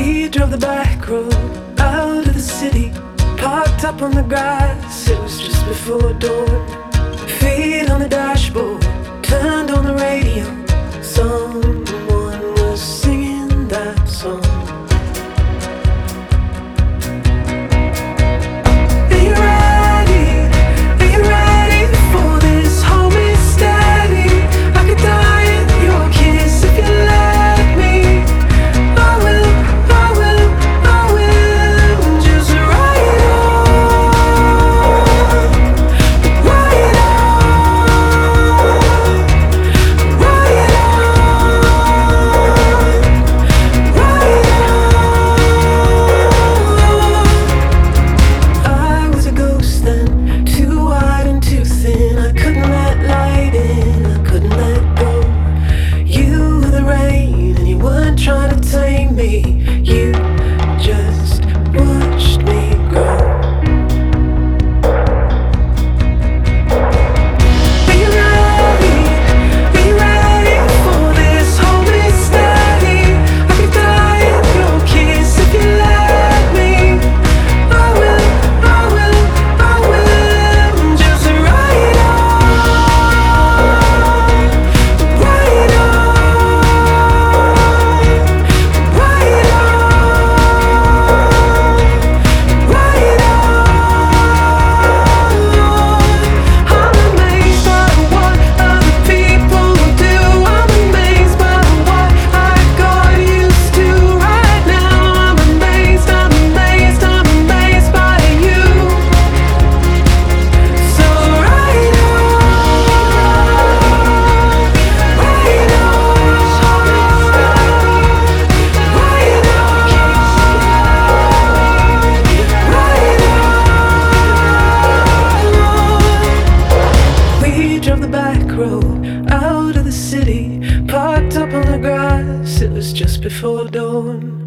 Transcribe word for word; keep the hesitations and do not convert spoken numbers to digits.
We drove the back road out of the city, parked up on the grass, it was just before dawn. Feet on the dashboard, turned on the radio, someone was singing that song. Are you ready? Are you ready for this? Hold me steady, I could die in your kiss if you let me. I will, I will, I will just ride on, ride on, ride on, ride on. I was a ghost then, too wide and too thin. I couldn't let light in, I couldn't let go. You were the rain and you weren't trying to tame me, you just watched me grow. Are you ready? Are you ready for this? Hold me steady, I could die in your kiss if you let me. I will, I will, I will just ride on, ride on, ride on, ride on. I'm amazed by what other people do. I'm amazed by what I got used to right now. I'm amazed, I'm amazed, I'm amazed by you. So ride on, ride on, ride on. We drove the back road out of the city, parked up on the grass, it was just before dawn.